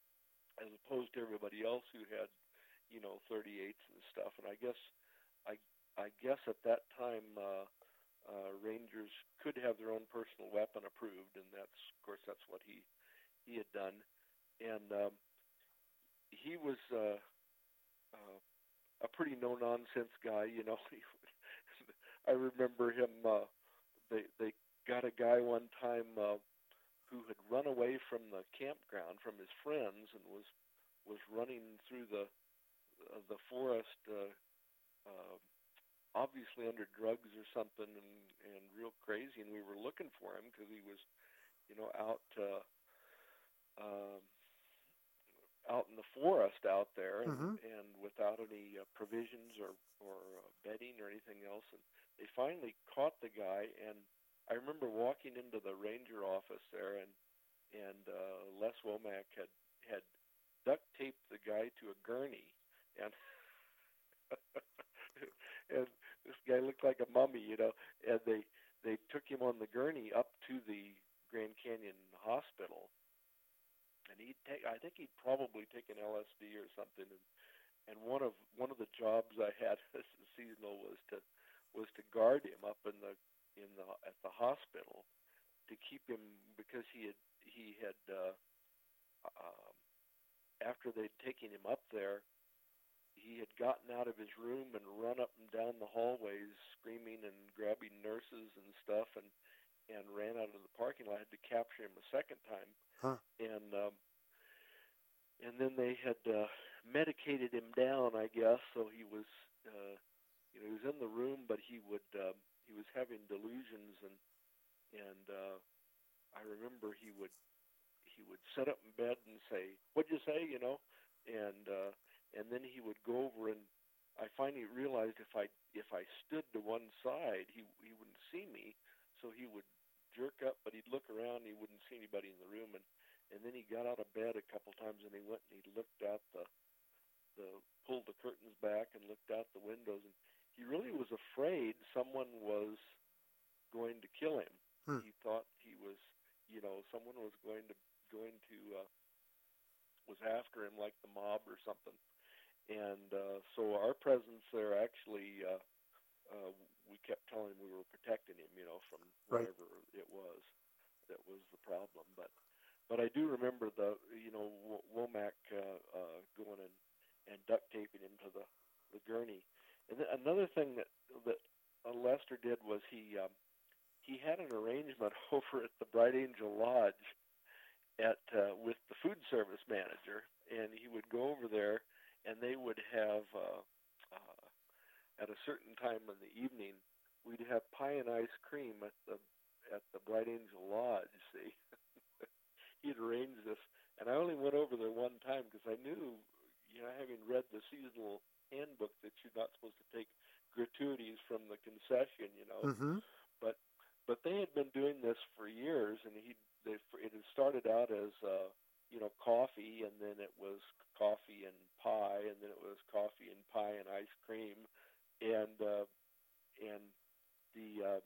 as opposed to everybody else who had, you know, thirty-eights and stuff. And I guess I I guess at that time. Uh, Uh, Rangers could have their own personal weapon approved, and that's, of course, that's what he he had done. And um, he was uh, uh, a pretty no-nonsense guy, you know. I remember him. Uh, they they got a guy one time uh, who had run away from the campground from his friends and was was running through the uh, the forest. Uh, uh, obviously under drugs or something, and, and real crazy, and we were looking for him because he was, you know, out uh, um, out in the forest out there, and, Mm-hmm. and without any uh, provisions or, or uh, bedding or anything else. And they finally caught the guy, and I remember walking into the ranger office there, and and uh, Les Womack had, had duct taped the guy to a gurney, and and this guy looked like a mummy, you know. And they they took him on the gurney up to the Grand Canyon Hospital, and he'd take I think he'd probably taken L S D or something, and and one of one of the jobs I had as a seasonal was to was to guard him up in the in the at the hospital, to keep him, because he had he had uh, uh, after they'd taken him up there, he had gotten out of his room and run up and down the hallways screaming and grabbing nurses and stuff, and and ran out of the parking lot. I had to capture him a second time, Huh. and um, and then they had uh, medicated him down, I guess. So he was, uh, you know, he was in the room, but he would um, he was having delusions, and and uh, I remember he would he would sit up in bed and say, "What'd you say?" You know, and uh, and then he would go over, and I finally realized if I if I stood to one side, he he wouldn't see me, so he would jerk up, but he'd look around, and he wouldn't see anybody in the room, and and then he got out of bed a couple times, and he went and he looked out the the pulled the curtains back and looked out the windows, and he really was afraid someone was going to kill him. Hmm. He thought he was, you know, someone was going to going to uh, was after him, like the mob or something. And uh, so our presence there actually, uh, uh, we kept telling him we were protecting him, you know, from whatever right. it was that was the problem. But but I do remember the, you know, w- Womack uh, uh, going and, and duct taping him to the, the gurney. And th- another thing that that uh, Lester did was he um, he had an arrangement over at the Bright Angel Lodge at uh, with the food service manager, and he would go over there, and they would have uh, uh, at a certain time in the evening, we'd have pie and ice cream at the at the Bright Angel Lodge. See, he'd arranged this, and I only went over there one time because I knew, you know, having read the seasonal handbook, that you're not supposed to take gratuities from the concession, you know. Mm-hmm. But but they had been doing this for years, and he they it had started out as uh, you know, coffee, and then it was coffee and pie, and then it was coffee and pie and ice cream, and uh, and the uh,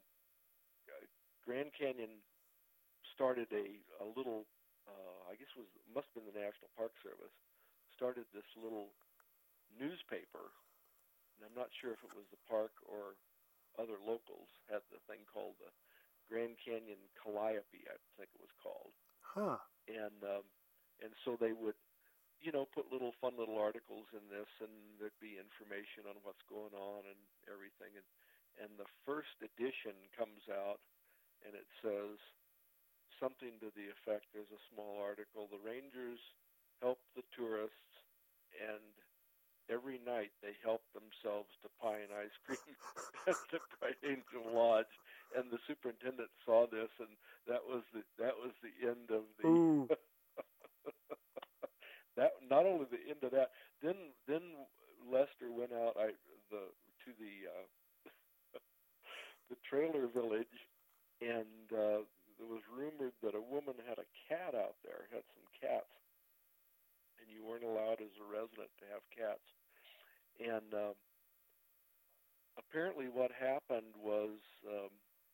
Grand Canyon started a a little, uh, I guess it was must have been the National Park Service, started this little newspaper, and I'm not sure if it was the park or other locals, had the thing called the Grand Canyon Calliope, I think it was called. Huh. And um, and so they would, you know, put little fun little articles in this, and there'd be information on what's going on and everything. And and the first edition comes out, and it says something to the effect, there's a small article, the Rangers help the tourists, and every night they help themselves to pie and ice cream at the Bright Angel Lodge. And the superintendent saw this, and that was the that was the end of the Ooh. that not only the end of that. Then then Lester went out I the to the uh, the trailer village, and uh, it was rumored that a woman had a cat out there, had some cats, and you weren't allowed as a resident to have cats. And um, apparently what happened was um,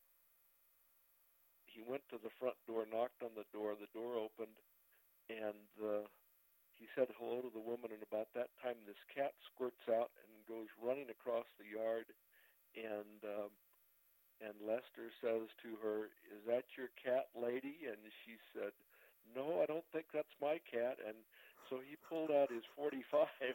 he went to the front door, knocked on the door, the door opened, and uh, he said hello to the woman, and about that time this cat squirts out and goes running across the yard, and um, and Lester says to her, "Is that your cat, lady?" And she said, "No, I don't think that's my cat." And so he pulled out his forty-five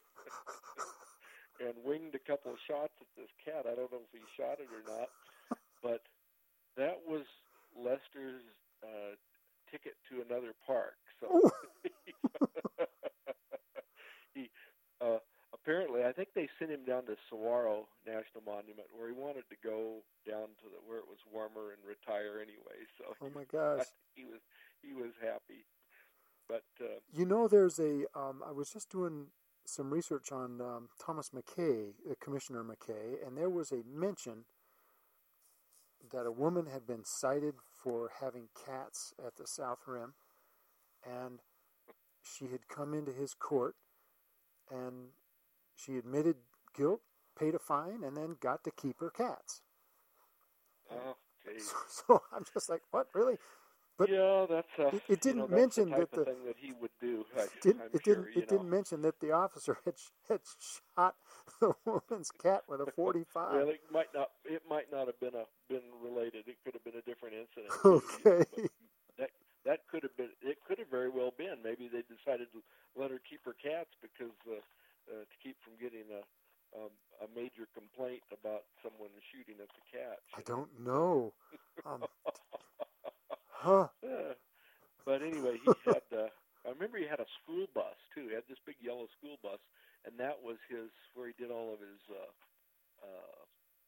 and winged a couple of shots at this cat. I don't know if he shot it or not, but that was Lester's uh, ticket to another park. So he uh, apparently, I think they sent him down to Saguaro National Monument, where he wanted to go down to the, where it was warmer and retire anyway. So Oh my gosh. he was he was happy. But uh, you know, there's a. Um, I was just doing some research on um, Thomas McKay, uh, Commissioner McKay, and there was a mention that a woman had been cited for having cats at the South Rim, and she had come into his court, and she admitted guilt, paid a fine, and then got to keep her cats. oh, geez. So, so I'm just like, what, really? But yeah, that's a it, it you know didn't that's the mention type that of the thing that he would do. I, didn't I'm it sure didn't you it know. didn't mention that the officer had had shot the woman's cat with a forty-five. Well, it might not it might not have been a been related. It could have been a different incident too. You know, Okay. but that that could have been. It could have very well been. Maybe they decided to let her keep her cats because uh, uh, to keep from getting a um, a major complaint about someone shooting at the cat. I don't know. Um, huh. Uh, but anyway, he had. Uh, I remember he had a school bus too. He had this big yellow school bus, and that was his where he did all of his uh, uh,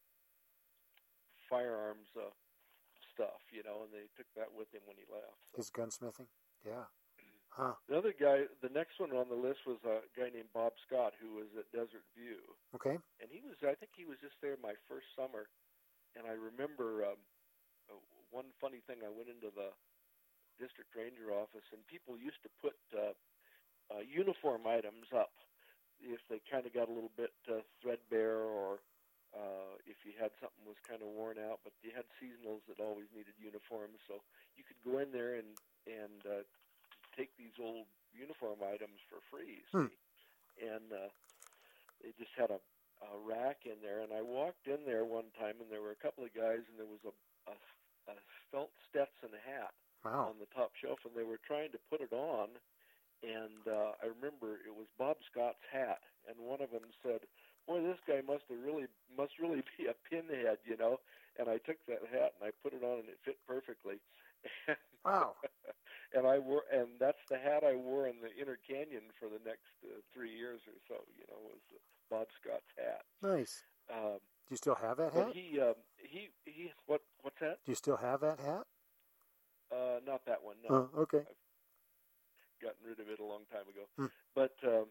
firearms uh, stuff. You know, and they took that with him when he left. So. His gunsmithing. Yeah. Huh. The other guy, the next one on the list was a guy named Bob Scott, who was at Desert View. Okay. And he was, I think he was just there my first summer. And I remember um, uh, one funny thing. I went into the district ranger office, and people used to put uh, uh, uniform items up if they kind of got a little bit uh, threadbare, or uh, if you had something was kind of worn out. But you had seasonals that always needed uniforms, so you could go in there and and uh, take these old uniform items for free. Hmm. See? And uh, they just had a, a rack in there. And I walked in there one time, and there were a couple of guys, and there was a, a, a felt Stetson hat Wow. on the top shelf, and they were trying to put it on. And uh, I remember it was Bob Scott's hat, and one of them said, "Boy, this guy must have really must really be a pinhead, you know." And I took that hat and I put it on, and it fit perfectly. Wow. And I wore, and that's the hat I wore in the Inner Canyon for the next uh, three years or so. You know, was uh, Bob Scott's hat. Nice. Um, Do you still have that but hat? he, um, he, he, what, what's that? Do you still have that hat? Uh, not that one. No. Oh, okay. I've gotten rid of it a long time ago. Hmm. But um,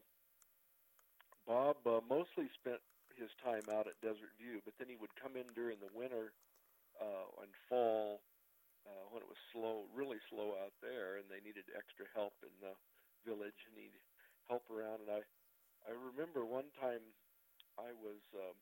Bob uh, mostly spent his time out at Desert View, but then he would come in during the winter uh, and fall. Uh, when it was slow, really slow out there, and they needed extra help in the village, and he'd help around. And I, I remember one time I was, um,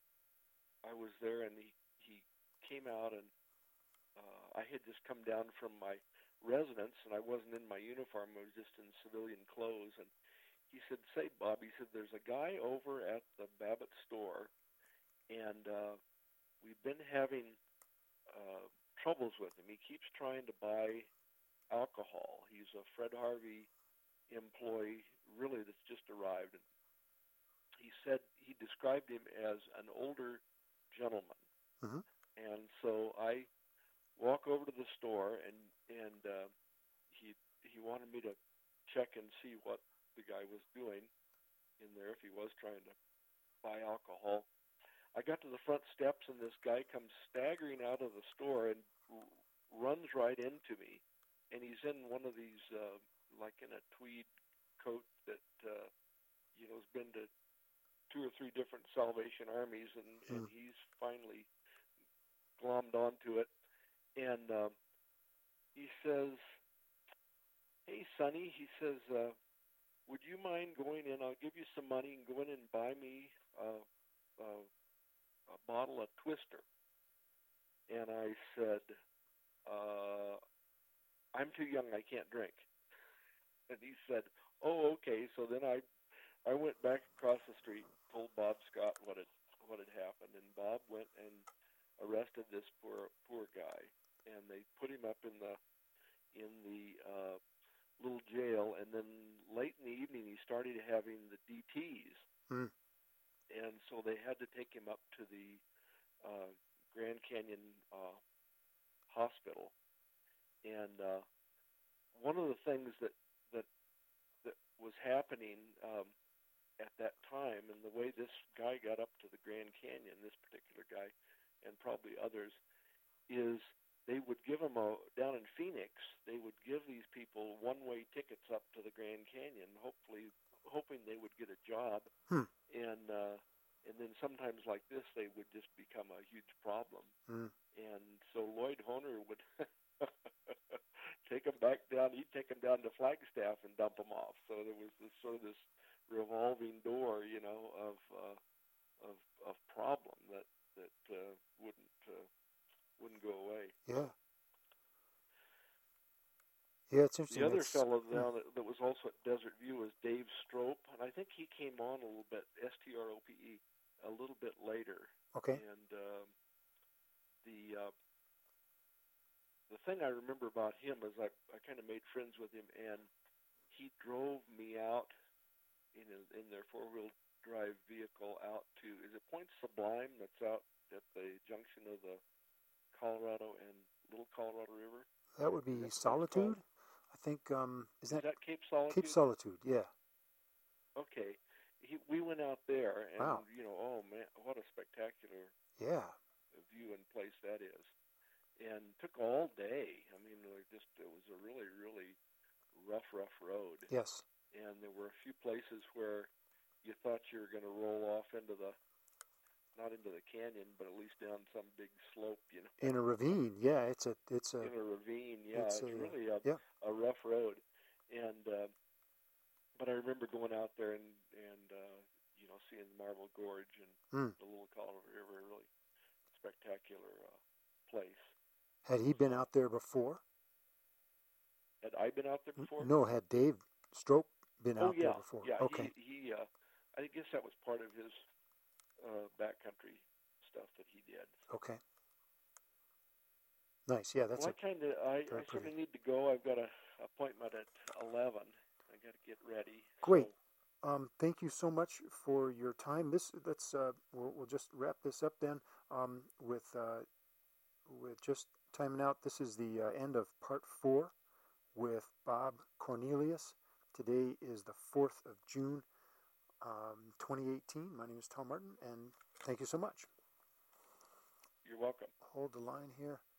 I was there, and he, he came out, and uh, I had just come down from my residence, and I wasn't in my uniform. I was just in civilian clothes. And he said, "Say, Bob," he said, "there's a guy over at the Babbitt store, and uh, we've been having uh, troubles with him. He keeps trying to buy alcohol. He's a Fred Harvey employee, really, that's just arrived." And he said he described him as an older gentleman. Mm-hmm. And so I walk over to the store, and and uh, he he wanted me to check and see what the guy was doing in there, if he was trying to buy alcohol. I got to the front steps, and this guy comes staggering out of the store and r- runs right into me. And he's in one of these, uh, like in a tweed coat that, uh, you know, has been to two or three different Salvation Armies, and, mm. and he's finally glommed onto it. And um, he says, "Hey, Sonny," he says, uh, "would you mind going in? I'll give you some money and go in and buy me uh, uh, a bottle of Twister." And I said, uh, "I'm too young, I can't drink." And he said, "Oh, okay." So then I, I went back across the street, told Bob Scott what had what had happened, and Bob went and arrested this poor poor guy, and they put him up in the in the uh, little jail. And then late in the evening, he started having the D Ts. Hmm. And so they had to take him up to the uh, Grand Canyon uh, Hospital. And uh, one of the things that, that that was happening um, at that time, and the way this guy got up to the Grand Canyon, this particular guy, and probably others, is they would give them a, down in Phoenix, they would give these people one-way tickets up to the Grand Canyon, hopefully hoping they would get a job. Hmm. And uh, and then sometimes like this, they would just become a huge problem. Hmm. And so Lloyd Honer would take them back down. He'd take them down to Flagstaff and dump them off. So there was this sort of this revolving door, you know, of uh, of of problem that that uh, wouldn't uh, wouldn't go away. Yeah. Yeah, it's interesting. The other It's, fellow yeah. down that, that was also at Desert View was Dave Strope, and I think he came on a little bit, S T R O P E, a little bit later. Okay. And um, the uh, the thing I remember about him is I, I kind of made friends with him, and he drove me out in a, in their four-wheel drive vehicle out to, is it Point Sublime that's out at the junction of the Colorado and Little Colorado River? That would be Is that Solitude. I think, um, is Is that, that Cape Solitude? Cape Solitude? Yeah. Okay. He, we went out there, and, Wow. you know, oh, man, what a spectacular Yeah. view and place that is. And took all day. I mean, like just it was a really, really rough, rough road. Yes. And there were a few places where you thought you were going to roll off into the, not into the canyon, but at least down some big slope, you know. In a ravine. Yeah, it's a, it's a, In a ravine, yeah. it's It's, a, really a, yeah. a rough road. And, uh, but I remember going out there and, and uh, you know, seeing the Marble Gorge and Mm. the Little Colorado River, a really spectacular uh, place. Had he been out there before? Had I been out there before? No, had Dave Strope been Oh out yeah, there before? yeah. Okay. He, he uh, I guess that was part of his uh, backcountry stuff that he did. Okay. Nice. Yeah, that's well, I kind of, I, I sort of need to go. I've got an appointment at eleven. I got to get ready. Great. So, Um, thank you so much for your time. This, let's, uh, we'll, we'll just wrap this up then. Um, with, uh, with just timing out. This is the uh, end of part four with Bob Cornelius. Today is the fourth of June, um, twenty eighteen. My name is Tom Martin, and thank you so much. You're welcome. Hold the line here.